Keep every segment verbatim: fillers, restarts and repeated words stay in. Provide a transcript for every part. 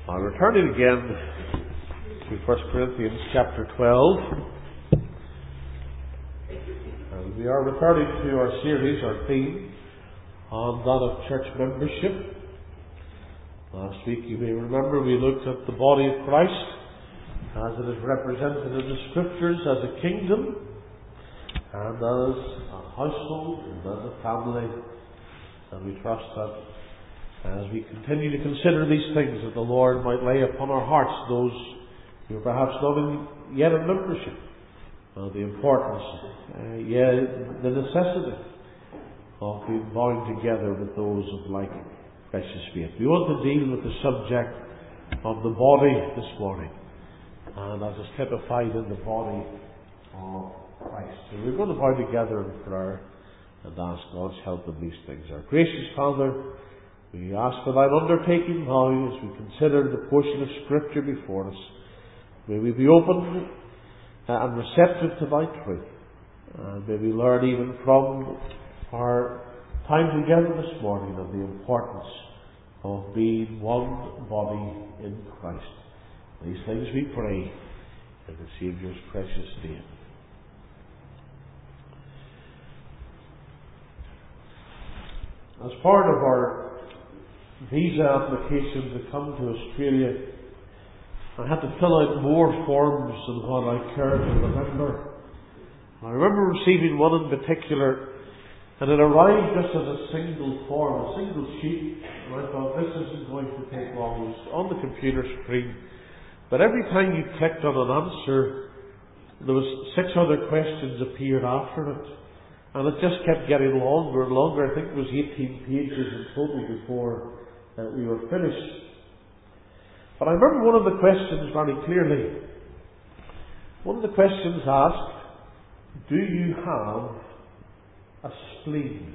I'll return it again to First Corinthians chapter twelve. And we are returning to our series, our theme, on that of church membership. Last week, you may remember, we looked at the body of Christ as it is represented in the Scriptures as a kingdom, and as a household, and as a family. And we trust that as we continue to consider these things, that the Lord might lay upon our hearts those who are perhaps not in, yet in membership, uh, the importance, uh, yet the necessity of being bound together with those of like precious faith. We want to deal with the subject of the body this morning, and as is typified in the body of Christ. So we're going to bow together in prayer and ask God's help in these things. Our gracious Father, we ask for thine undertaking now as we consider the portion of Scripture before us. May we be open and receptive to thy truth. And may we learn even from our time together this morning of the importance of being one body in Christ. These things we pray in the Saviour's precious name. As part of our visa application to come to Australia, I had to fill out more forms than what I cared to remember. I remember receiving one in particular, and it arrived just as a single form, a single sheet, and I thought, this isn't going to take long. It was on the computer screen, but every time you clicked on an answer, there was six other questions appeared after it. And it just kept getting longer and longer. I think it was eighteen pages in total before uh, we were finished. But I remember one of the questions very clearly. One of the questions asked, do you have a spleen?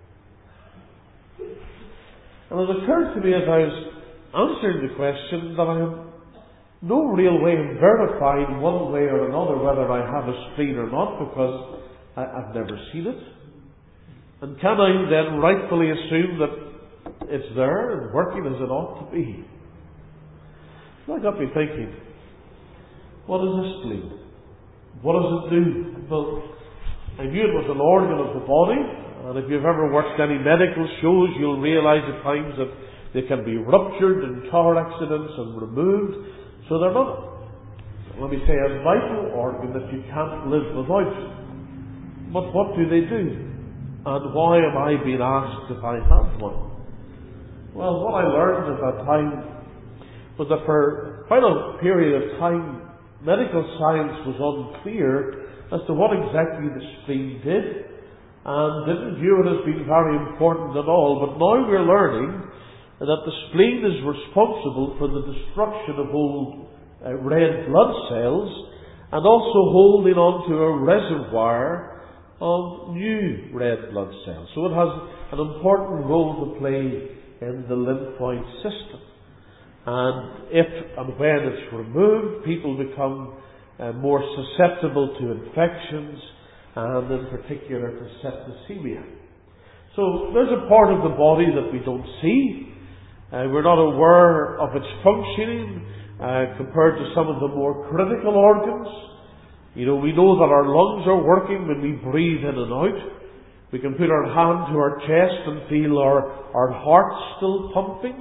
And it occurred to me as I was answering the question that I have no real way of verifying one way or another whether I have a spleen or not, because I, I've never seen it. And can I then rightfully assume that it's there and working as it ought to be? So that got me thinking, what is a spleen? What does it do? Well, I knew it was an organ of the body, and if you've ever watched any medical shows, you'll realise at times that they can be ruptured in car accidents and removed. So they're not, let me say, a vital organ that you can't live without. But what do they do? And why am I being asked if I have one? Well, what I learned at that time was that for quite a period of time, medical science was unclear as to what exactly the spleen did, and didn't view it as being very important at all. But now we're learning that the spleen is responsible for the destruction of old uh, red blood cells, and also holding on to a reservoir of new red blood cells. So it has an important role to play in the lymphoid system. And if and when it's removed, people become uh, more susceptible to infections, and in particular to septicemia. So there's a part of the body that we don't see. Uh, we're not aware of its functioning uh, compared to some of the more critical organs. You know, we know that our lungs are working when we breathe in and out. We can put our hand to our chest and feel our, our heart still pumping.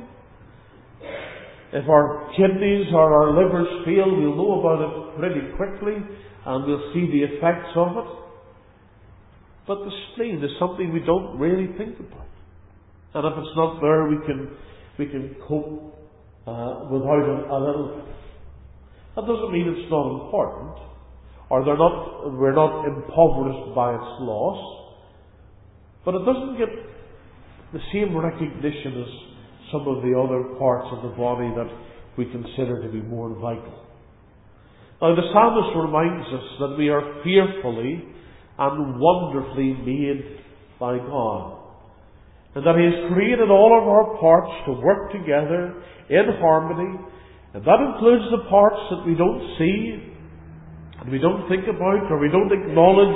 If our kidneys or our livers fail, we'll know about it pretty quickly, and we'll see the effects of it. But the spleen is something we don't really think about. And if it's not there, we can, we can cope uh, without it a little bit. That doesn't mean it's not important, or they're not, we're not impoverished by its loss, but it doesn't get the same recognition as some of the other parts of the body that we consider to be more vital. Now, the psalmist reminds us that we are fearfully and wonderfully made by God, and that He has created all of our parts to work together in harmony, and that includes the parts that we don't see, and we don't think about, or we don't acknowledge,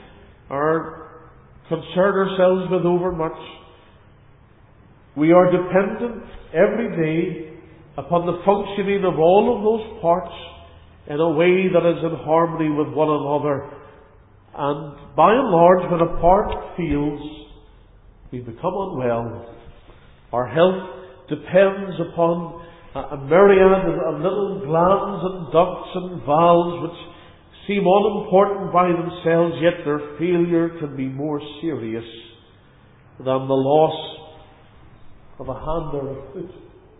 or concern ourselves with overmuch. We are dependent every day upon the functioning of all of those parts in a way that is in harmony with one another. And by and large, when a part fails, we become unwell. Our health depends upon a myriad of little glands and ducts and valves which seem unimportant by themselves, yet their failure can be more serious than the loss of a hand or a foot.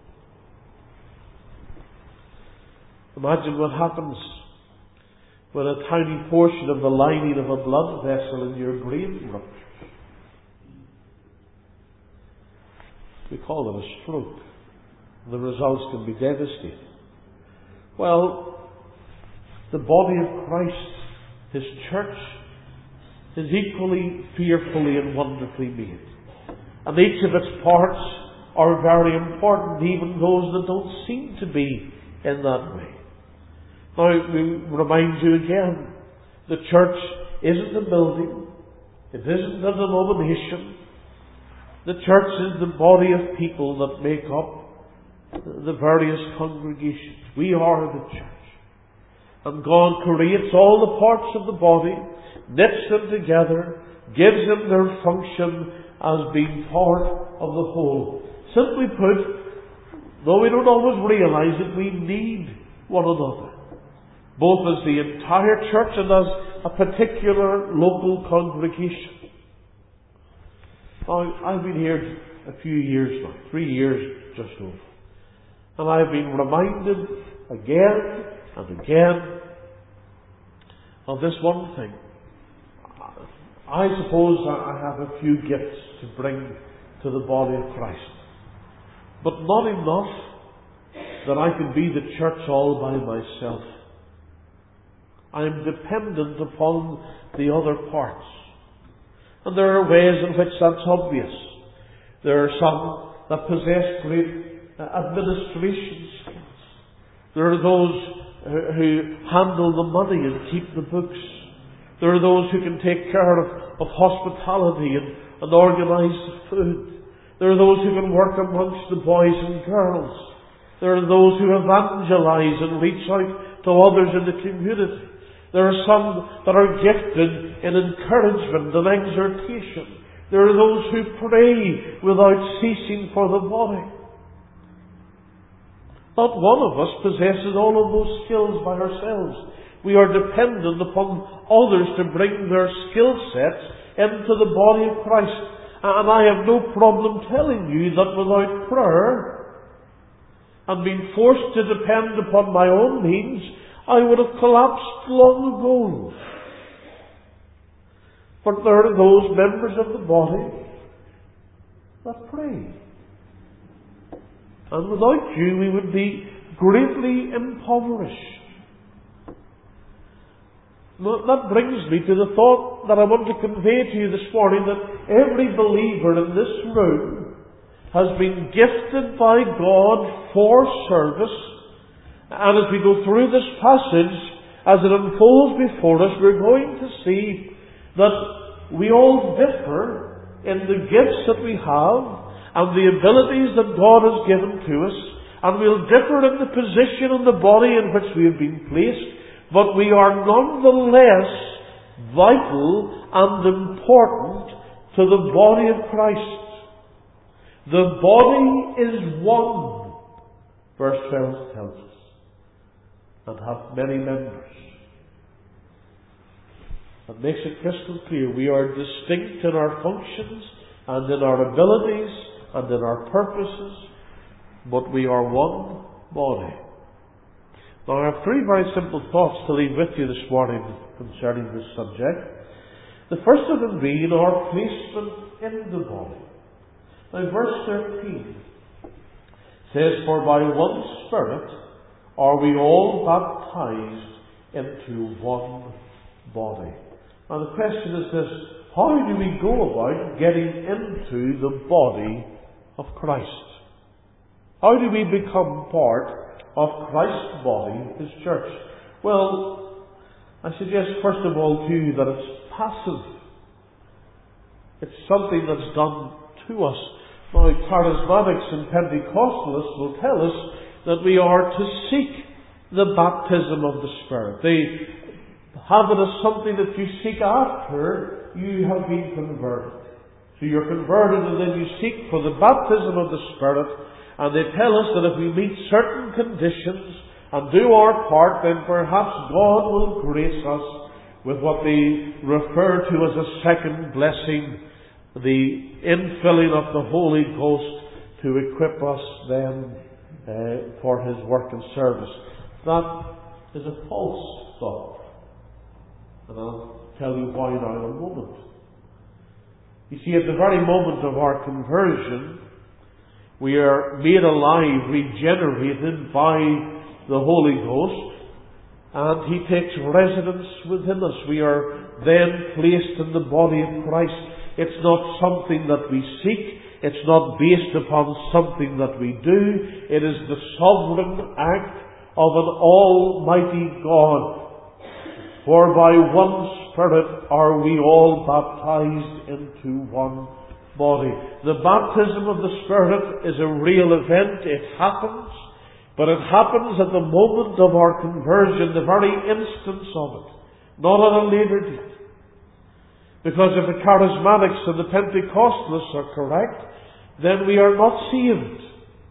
Imagine what happens when a tiny portion of the lining of a blood vessel in your brain ruptures. We call it a stroke. The results can be devastating. Well, the body of Christ, His church, is equally fearfully and wonderfully made. And each of its parts are very important, even those that don't seem to be in that way. Now, we remind you again, the church isn't a building. It isn't a denomination. The church is the body of people that make up the various congregations. We are the church. And God creates all the parts of the body, knits them together, gives them their function as being part of the whole. Simply put, though we don't always realize it, we need one another, both as the entire church and as a particular local congregation. Now, I've been here a few years now, three years just over. And I've been reminded again and again of this one thing. I suppose I have a few gifts to bring to the body of Christ, but not enough that I can be the church all by myself. I am dependent upon the other parts. And there are ways in which that's obvious. There are some that possess great administration skills. There are those who handle the money and keep the books. There are those who can take care of, of hospitality and, and organise the food. There are those who can work amongst the boys and girls. There are those who evangelize and reach out to others in the community. There are some that are gifted in encouragement and exhortation. There are those who pray without ceasing for the body. Not one of us possesses all of those skills by ourselves. We are dependent upon others to bring their skill sets into the body of Christ. And I have no problem telling you that without prayer and being forced to depend upon my own means, I would have collapsed long ago. But there are those members of the body that pray. And without you, we would be greatly impoverished. That brings me to the thought that I want to convey to you this morning, that every believer in this room has been gifted by God for service. And as we go through this passage, as it unfolds before us, we're going to see that we all differ in the gifts that we have and the abilities that God has given to us, and we'll differ in the position in the body in which we have been placed, but we are nonetheless vital and important to the body of Christ. The body is one, verse twelve tells us, and hath many members. That makes it crystal clear. We are distinct in our functions and in our abilities and in our purposes, but we are one body. Now, I have three very simple thoughts to leave with you this morning concerning this subject. The first of them being our placement in the body. Now, verse thirteen says, "For by one Spirit are we all baptized into one body." Now, the question is this: how do we go about getting into the body of Christ? How do we become part of Christ's body, His church? Well, I suggest first of all to you that it's passive. It's something that's done to us. Now, charismatics and Pentecostalists will tell us that we are to seek the baptism of the Spirit. They have it as something that you seek after you have been converted. So you're converted and then you seek for the baptism of the Spirit, and they tell us that if we meet certain conditions and do our part, then perhaps God will grace us with what they refer to as a second blessing, the infilling of the Holy Ghost to equip us then uh, for His work and service. That is a false thought. And I'll tell you why now in a moment. You see, at the very moment of our conversion, we are made alive, regenerated by the Holy Ghost, and He takes residence within us. We are then placed in the body of Christ. It's not something that we seek. It's not based upon something that we do. It is the sovereign act of an almighty God. For by one Spirit are we all baptized into one body. The baptism of the Spirit is a real event. It happens. But it happens at the moment of our conversion, the very instance of it, not at a later date. Because if the charismatics and the Pentecostalists are correct, then we are not saved.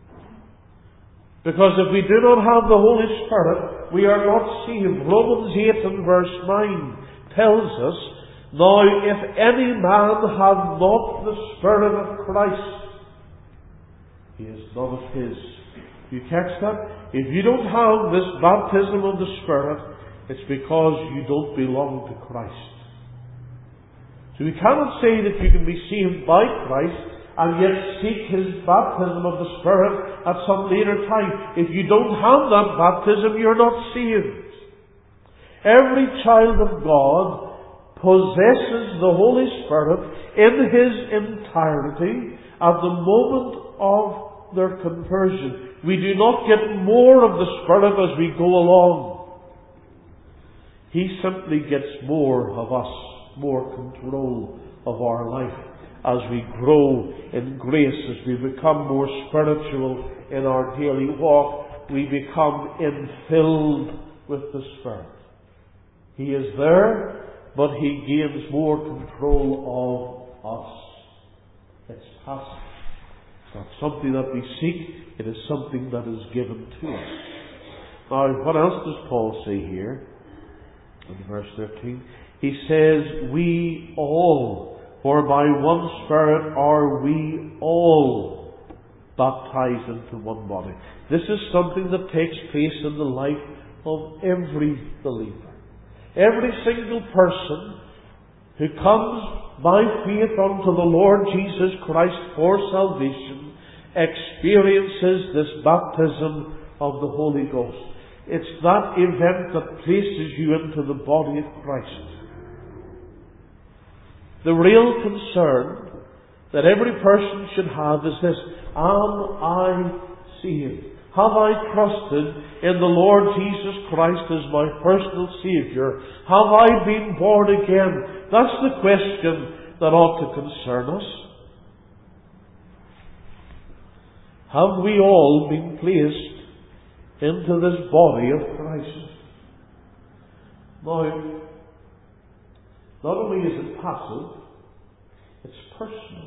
Because if we do not have the Holy Spirit, we are not saved. Romans eight and verse nine tells us, now if any man have not the Spirit of Christ, he is none of His. You catch that? If you don't have this baptism of the Spirit, it's because you don't belong to Christ. So we cannot say that you can be saved by Christ and yet seek His baptism of the Spirit at some later time. If you don't have that baptism, you're not saved. Every child of God possesses the Holy Spirit in His entirety at the moment of their conversion. We do not get more of the Spirit as we go along. He simply gets more of us, more control of our life as we grow in grace, as we become more spiritual in our daily walk. We become infilled with the Spirit. He is there, but He gains more control of us. It's passive. It's not something that we seek. It is something that is given to us. Now, what else does Paul say here? In verse thirteen, he says, we all, for by one Spirit are we all baptized into one body. This is something that takes place in the life of every believer. Every single person who comes by faith unto the Lord Jesus Christ for salvation experiences this baptism of the Holy Ghost. It's that event that places you into the body of Christ. The real concern that every person should have is this: am I saved? Have I trusted in the Lord Jesus Christ as my personal Saviour? Have I been born again? That's the question that ought to concern us. Have we all been placed into this body of Christ? Now, not only is it passive, it's personal.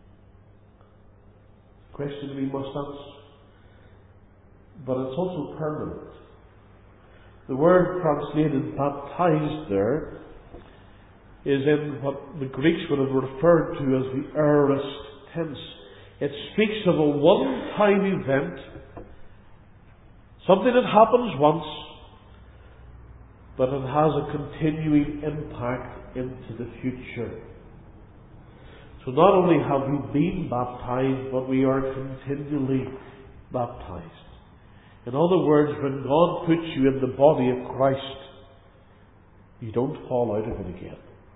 Question we must answer. But it's also permanent. The word translated baptized there is in what the Greeks would have referred to as the aorist tense. It speaks of a one-time event, something that happens once, but it has a continuing impact into the future. So not only have we been baptized, but we are continually baptized. In other words, when God puts you in the body of Christ, you don't fall out of it again.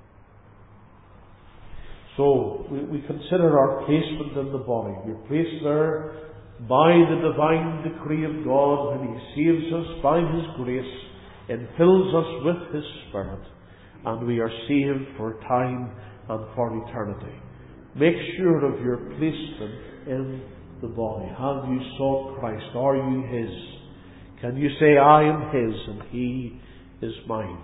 So, we, we consider our placement in the body. We're placed there by the divine decree of God when He saves us by His grace and fills us with His Spirit, and we are saved for time and for eternity. Make sure of your placement in the body? Have you sought Christ? Are you His? Can you say, I am His and He is mine?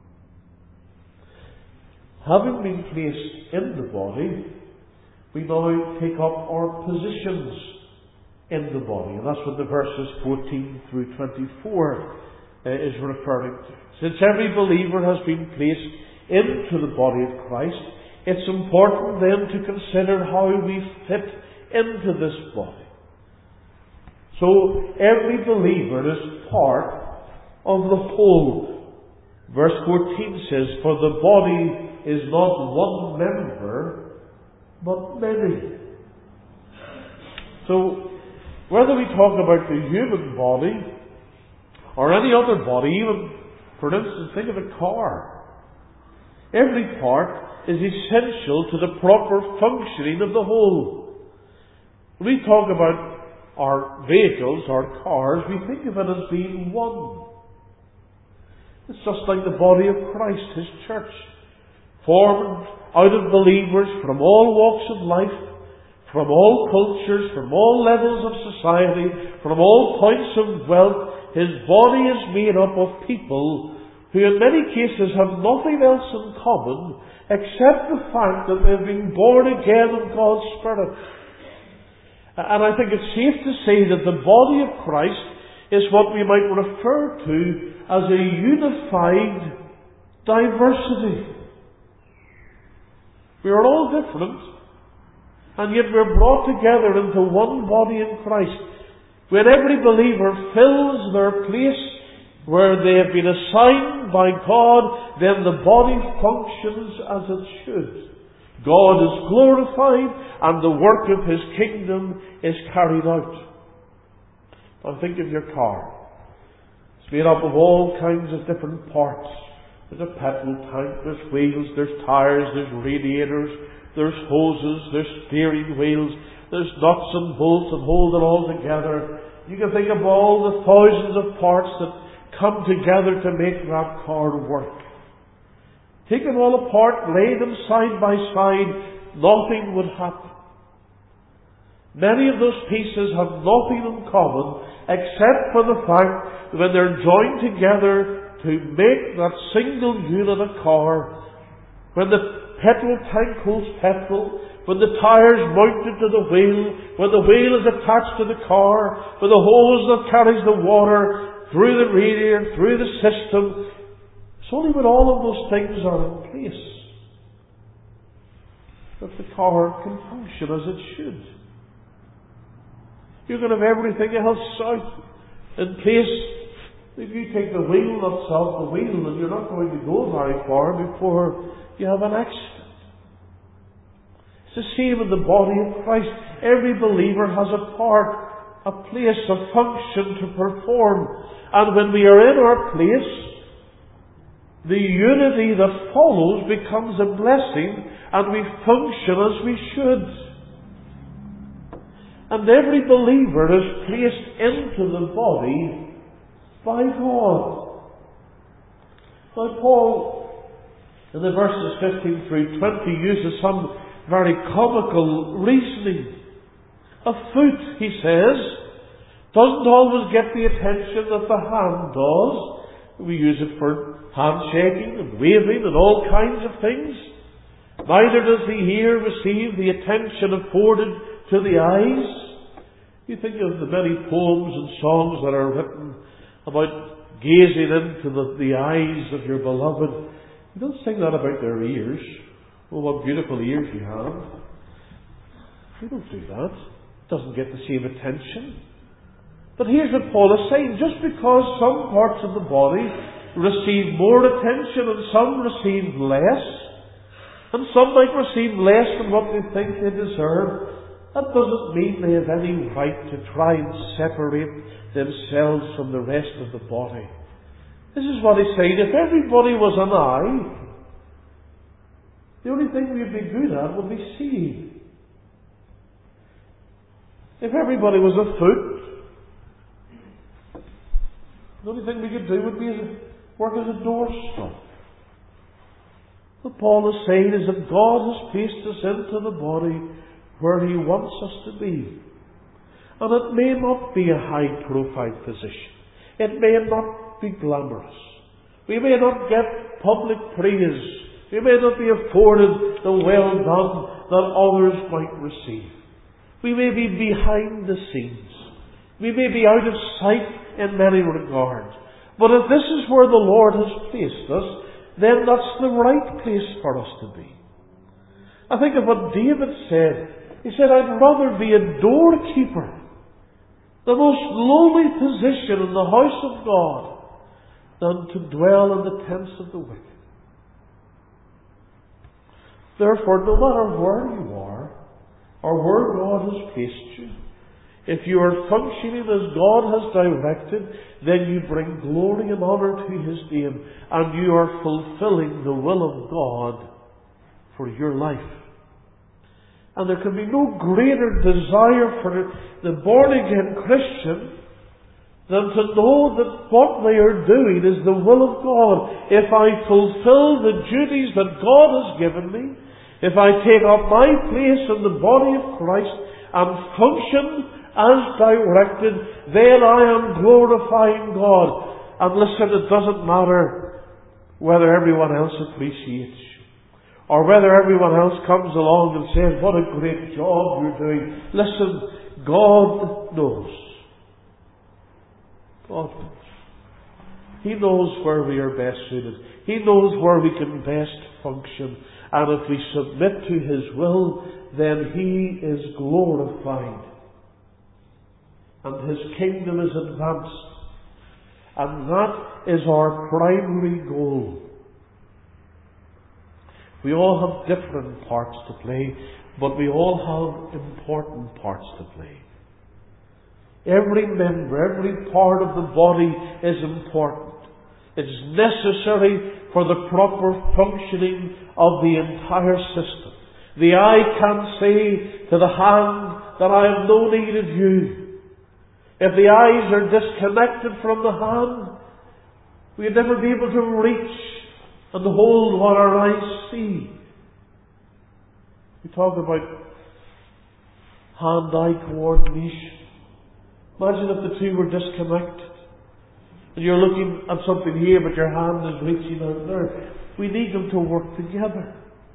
Having been placed in the body, we now take up our positions in the body. And that's what the verses fourteen through twenty-four uh, is referring to. Since every believer has been placed into the body of Christ, it's important then to consider how we fit into this body. So every believer is part of the whole. Verse fourteen says, for the body is not one member, but many. So, whether we talk about the human body or any other body, even, for instance, think of a car. Every part is essential to the proper functioning of the whole. When we talk about our vehicles, our cars, we think of it as being one. It's just like the body of Christ, His church, formed out of believers from all walks of life, from all cultures, from all levels of society, from all points of wealth. His body is made up of people who in many cases have nothing else in common except the fact that they've been born again of God's Spirit. And I think it's safe to say that the body of Christ is what we might refer to as a unified diversity. We are all different, and yet we're brought together into one body in Christ. When every believer fills their place where they have been assigned by God, then the body functions as it should. God is glorified, and the work of His kingdom is carried out. Now think of your car. It's made up of all kinds of different parts. There's a petrol tank, there's wheels, there's tires, there's radiators, there's hoses, there's steering wheels, there's nuts and bolts that hold it all together. You can think of all the thousands of parts that come together to make that car work. Take them all apart, lay them side by side, nothing would happen. Many of those pieces have nothing in common except for the fact that when they're joined together to make that single unit a car, when the petrol tank holds petrol, when the tires mounted to the wheel, when the wheel is attached to the car, when the hose that carries the water through the radiator, through the system, it's only when all of those things are in place that the car can function as it should. You can have everything else out in place. If you take the wheel nuts off the wheel, then you're not going to go very far before you have an accident. It's the same in the body of Christ. Every believer has a part, a place, a function to perform. And when we are in our place, the unity that follows becomes a blessing, and we function as we should. And every believer is placed into the body by God. Now Paul, in the verses fifteen through twenty, uses some very comical reasoning. A foot, he says, doesn't always get the attention that the hand does. We use it for handshaking and waving and all kinds of things. Neither does the ear receive the attention afforded to the eyes. You think of the many poems and songs that are written about gazing into the, the eyes of your beloved. You don't sing that about their ears. Oh, what beautiful ears you have. You don't do that. It doesn't get the same attention. But here's what Paul is saying. Just because some parts of the body receive more attention and some receive less, and some might receive less than what they think they deserve, that doesn't mean they have any right to try and separate themselves from the rest of the body. This is what he's saying. If everybody was an eye, the only thing we'd be good at would be seeing. If everybody was a foot, the only thing we could do would be work as a doorstop. What Paul is saying is that God has placed us into the body where He wants us to be. And it may not be a high-profile position. It may not be glamorous. We may not get public praise. We may not be afforded the well done that others might receive. We may be behind the scenes. We may be out of sight in many regards. But if this is where the Lord has placed us, then that's the right place for us to be. I think of what David said. He said, I'd rather be a doorkeeper, the most lowly position in the house of God, than to dwell in the tents of the wicked. Therefore, no matter where you are, or where God has placed you, if you are functioning as God has directed, then you bring glory and honour to His name, and you are fulfilling the will of God for your life. And there can be no greater desire for the born-again Christian than to know that what they are doing is the will of God. If I fulfill the duties that God has given me, if I take up my place in the body of Christ and function as directed, then I am glorifying God. And listen, it doesn't matter whether everyone else appreciates you, or whether everyone else comes along and says, what a great job you're doing. Listen, God knows. God knows. He knows where we are best suited. He knows where we can best function. And if we submit to His will, then He is glorified. And His kingdom is advanced. And that is our primary goal. We all have different parts to play, but we all have important parts to play. Every member, every part of the body is important. It is necessary for the proper functioning of the entire system. The eye can't say to the hand that I have no need of you. If the eyes are disconnected from the hand, we'll never be able to reach and hold what our eyes see. We talk about hand-eye coordination. Imagine if the two were disconnected. And you're looking at something here, but your hand is reaching out there. We need them to work together.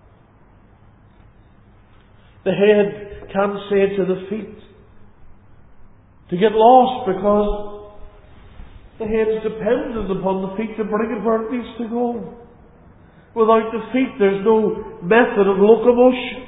The head can't say to the feet to get lost, because the head is dependent upon the feet to bring it where it needs to go. Without the feet, there's no method of locomotion.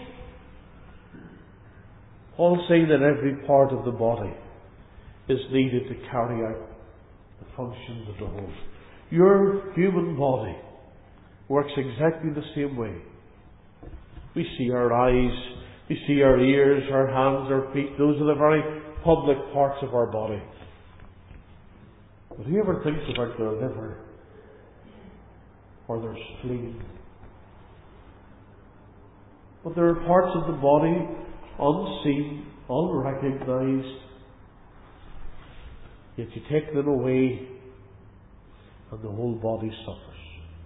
All saying that every part of the body is needed to carry out the functions of the whole. Your human body works exactly the same way. We see our eyes, we see our ears, our hands, our feet. Those are the very public parts of our body. But whoever thinks about their liver or their spleen? But there are parts of the body unseen, unrecognized, yet you take them away and the whole body suffers.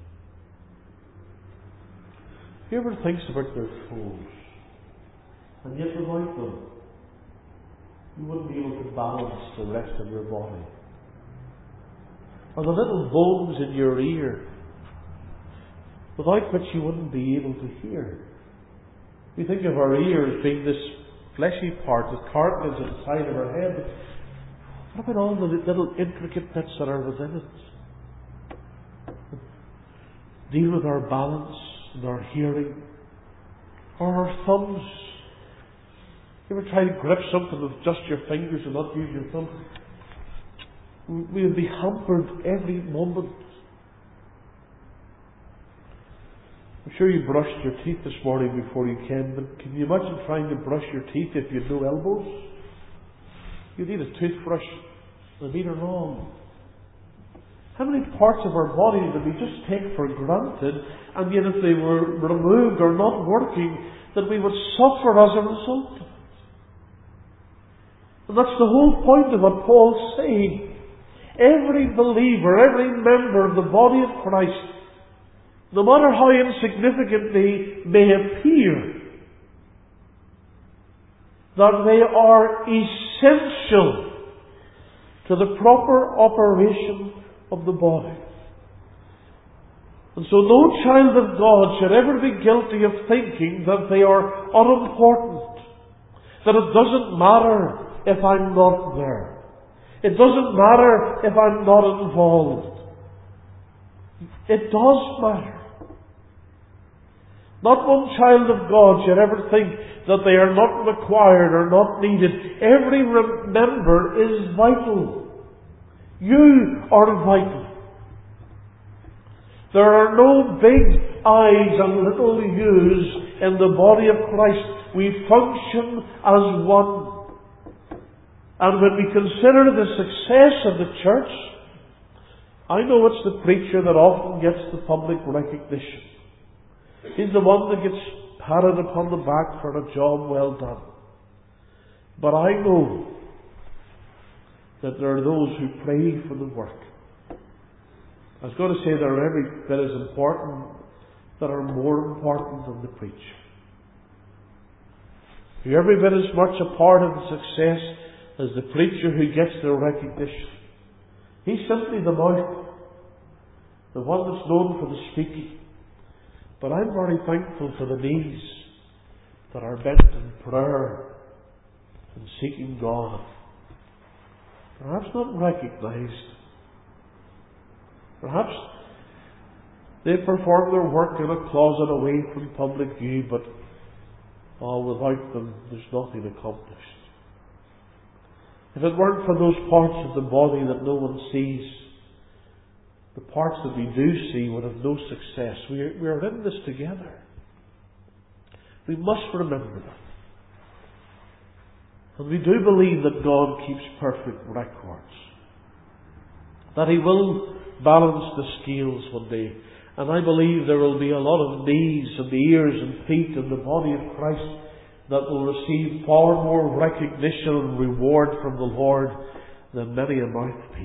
Whoever thinks about their toes, and yet without them, you wouldn't be able to balance the rest of your body. Or the little bones in your ear, without which you wouldn't be able to hear. We think of our ears being this fleshy part, this cartilage inside of our head. What about all the little intricate bits that are within it? Deal with our balance and our hearing, or our thumbs. You ever try to grip something with just your fingers and not use your thumb? We will be hampered every moment. I'm sure you brushed your teeth this morning before you came, but can you imagine trying to brush your teeth if you had no elbows? You need a toothbrush, and these are wrong. How many parts of our body that we just take for granted, and yet if they were removed or not working, that we would suffer as a result of it? And that's the whole point of what Paul's saying. Every believer, every member of the body of Christ, no matter how insignificant they may appear, that they are essential essential to the proper operation of the body. And so no child of God should ever be guilty of thinking that they are unimportant, that it doesn't matter if I'm not there. It doesn't matter if I'm not involved. It does matter. Not one child of God should ever think that they are not required or not needed. Every member is vital. You are vital. There are no big I's and little U's in the body of Christ. We function as one. And when we consider the success of the church, I know it's the preacher that often gets the public recognition. He's the one that gets patted upon the back for a job well done. But I know that there are those who pray for the work. I was going to say there are every bit as important, that are more important than the preacher. You're every bit as much a part of the success as the preacher who gets the recognition. He's simply the mouth, the one that's known for the speaking. But I'm very thankful for the knees that are bent in prayer and seeking God. Perhaps not recognized. Perhaps they perform their work in a closet away from public view, but oh, without them there's nothing accomplished. If it weren't for those parts of the body that no one sees, the parts that we do see would have no success. We are, we are in this together. We must remember that. And we do believe that God keeps perfect records. That He will balance the scales one day. And I believe there will be a lot of knees and ears and feet in the body of Christ that will receive far more recognition and reward from the Lord than many a mouthpiece.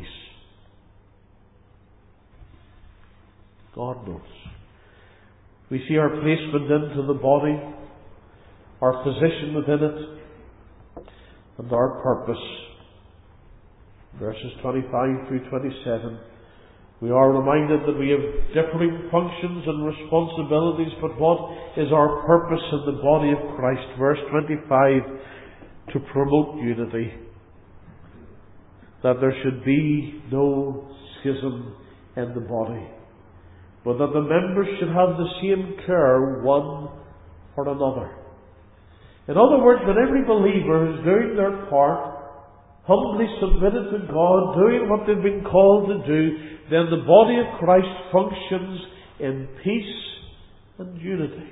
God knows. We see our placement into the body, our position within it, and our purpose. Verses twenty-five through twenty-seven. We are reminded that we have differing functions and responsibilities, but what is our purpose in the body of Christ? Verse twenty-five, to promote unity. That there should be no schism in the body, but that the members should have the same care one for another. In other words, that every believer is doing their part, humbly submitted to God, doing what they've been called to do, then the body of Christ functions in peace and unity.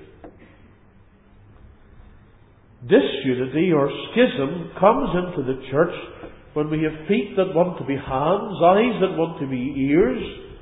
Disunity or schism comes into the church when we have feet that want to be hands, eyes that want to be ears.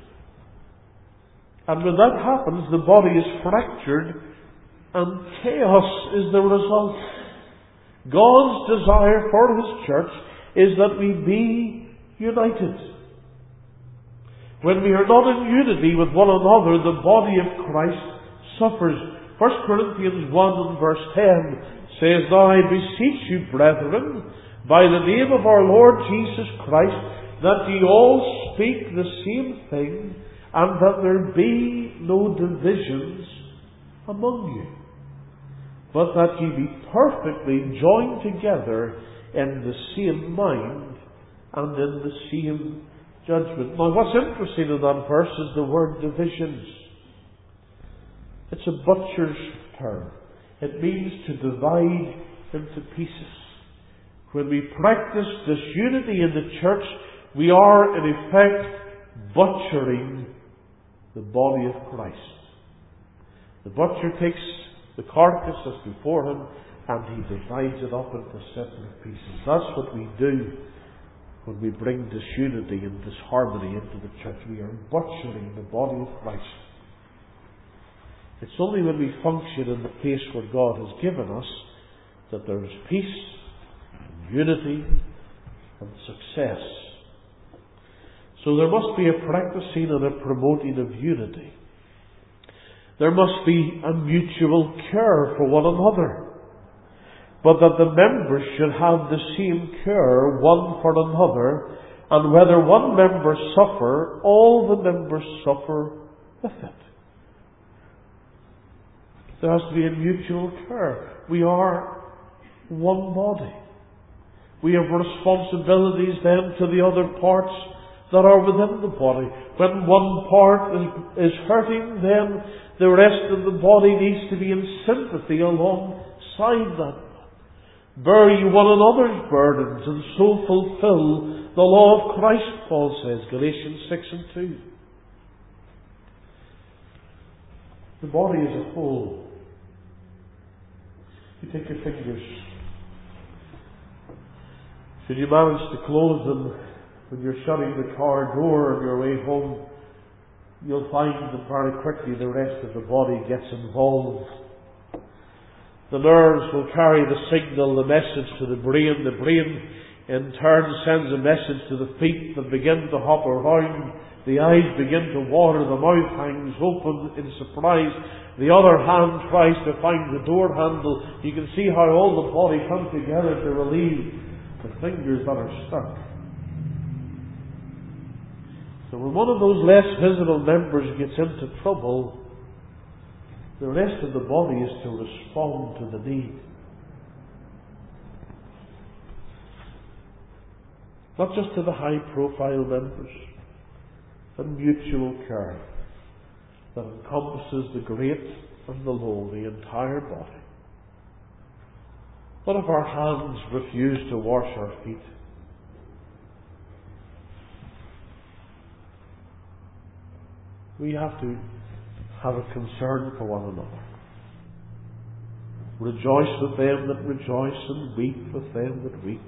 And when that happens, the body is fractured and chaos is the result. God's desire for His church is that we be united. When we are not in unity with one another, the body of Christ suffers. First Corinthians one and verse ten says, Now I beseech you, brethren, by the name of our Lord Jesus Christ, that ye all speak the same thing, and that there be no divisions among you, but that ye be perfectly joined together in the same mind and in the same judgment. Now, what's interesting in that verse is the word divisions. It's a butcher's term. It means to divide into pieces. When we practice disunity in the church, we are in effect butchering the body of Christ. The butcher takes the carcass that's before him and he divides it up into separate pieces. That's what we do when we bring disunity and disharmony into the church. We are butchering the body of Christ. It's only when we function in the place where God has given us that there is peace, and unity, and success. So there must be a practicing and a promoting of unity. There must be a mutual care for one another. but that the members should have the same care one for another, and whether one member suffer, all the members suffer with it. There has to be a mutual care. We are one body. We have responsibilities then to the other parts that are within the body. When one part is, is hurting, then the rest of the body needs to be in sympathy alongside that. Bear ye one another's burdens, and so fulfill the law of Christ, Paul says, Galatians six and two. The body as a whole. You take your fingers. Should you manage to close them when you're shutting the car door on your way home, you'll find that very quickly the rest of the body gets involved. The nerves will carry the signal, the message to the brain. The brain in turn sends a message to the feet that begin to hop around. The eyes begin to water. The mouth hangs open in surprise. The other hand tries to find the door handle. You can see how all the body comes together to relieve the fingers that are stuck. So when one of those less visible members gets into trouble, the rest of the body is to respond to the need. Not just to the high-profile members, but mutual care that encompasses the great and the low, the entire body. What if our hands refuse to wash our feet? We have to have a concern for one another. Rejoice with them that rejoice, and weep with them that weep.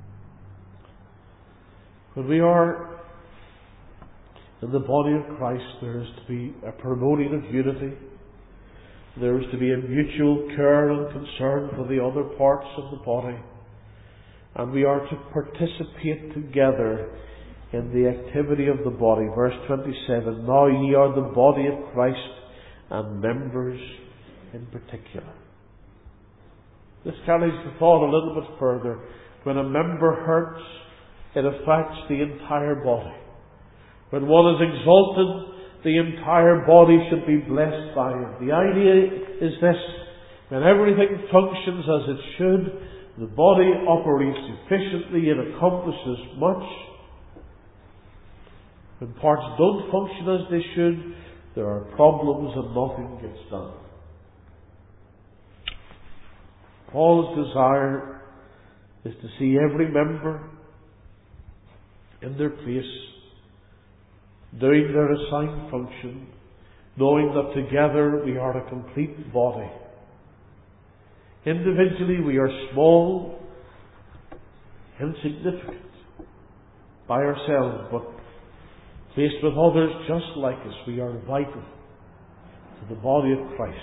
When we are in the body of Christ, there is to be a promoting of unity. There is to be a mutual care and concern for the other parts of the body. And we are to participate together in the activity of the body. Verse twenty-seven, now ye are the body of Christ, and members in particular. This carries the thought a little bit further. When a member hurts, it affects the entire body. When one is exalted, the entire body should be blessed by it. The idea is this: when everything functions as it should, the body operates efficiently, it accomplishes much. When parts don't function as they should, there are problems and nothing gets done. Paul's desire is to see every member in their place, doing their assigned function, knowing that together we are a complete body. Individually we are small, insignificant by ourselves, but faced with others just like us, we are vital to the body of Christ.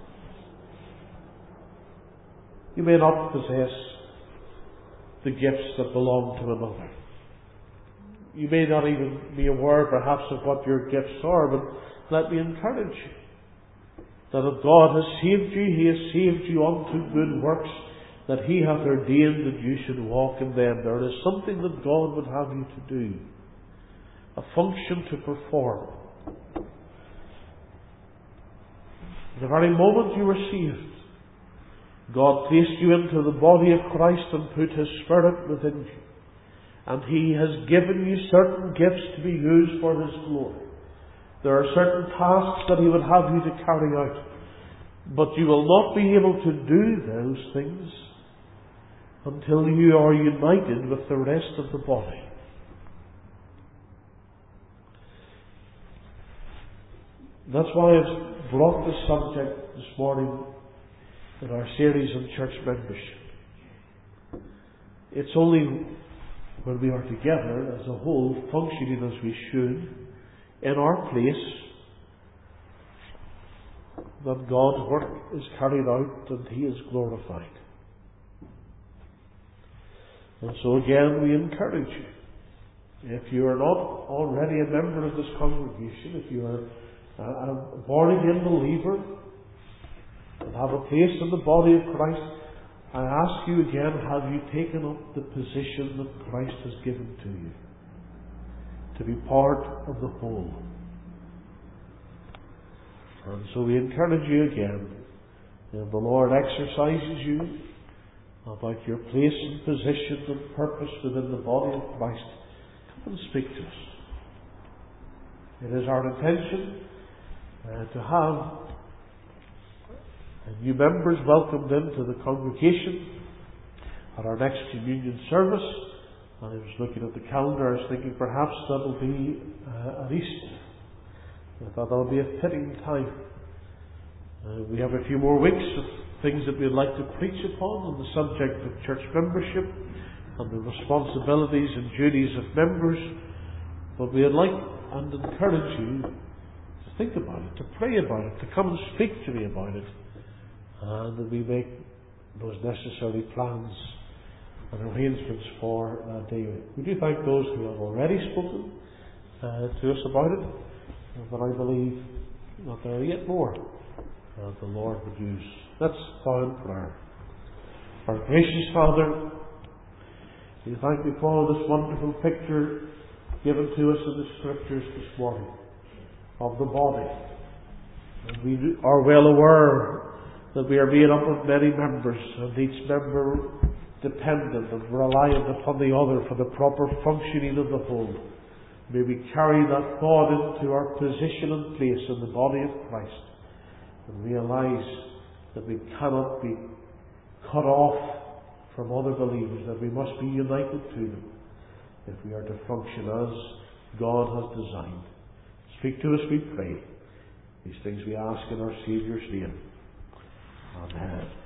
You may not possess the gifts that belong to another. You may not even be aware perhaps of what your gifts are, but let me encourage you that if God has saved you, He has saved you unto good works, that He hath ordained that you should walk in them. There is something that God would have you to do, a function to perform. The very moment you were saved, God placed you into the body of Christ and put His Spirit within you. And He has given you certain gifts to be used for His glory. There are certain tasks that He would have you to carry out. But you will not be able to do those things until you are united with the rest of the body. That's why I've brought this subject this morning in our series on church membership. It's only when we are together as a whole, functioning as we should, in our place, that God's work is carried out and He is glorified. And so again we encourage you, if you are not already a member of this congregation, if you are a born again believer and have a place in the body of Christ, I ask you again, have you taken up the position that Christ has given to you? To be part of the whole. And so we encourage you again, if the Lord exercises you about your place and position and purpose within the body of Christ, come and speak to us. It is our intention uh, to have new members welcomed into the congregation at our next communion service. I was looking at the calendar, I was thinking perhaps that'll be uh, at Easter. I thought that'll be a fitting time. Uh, we have a few more weeks of things that we'd like to preach upon on the subject of church membership and the responsibilities and duties of members. But we'd like and encourage you to think about it, to pray about it, to come and speak to me about it, and that we make those necessary plans and arrangements for that day. We do thank those who have already spoken uh, to us about it, but I believe that there are yet more that the Lord would use. Let's bow in prayer. Our gracious Father, we thank you for this wonderful picture given to us in the Scriptures this morning of the body. And we are well aware that we are made up of many members, and each member dependent and reliant upon the other for the proper functioning of the whole. May we carry that thought into our position and place in the body of Christ, and realize that we cannot be cut off from other believers, that we must be united to them if we are to function as God has designed. Speak to us, we pray. These things we ask in our Saviour's name. Amen.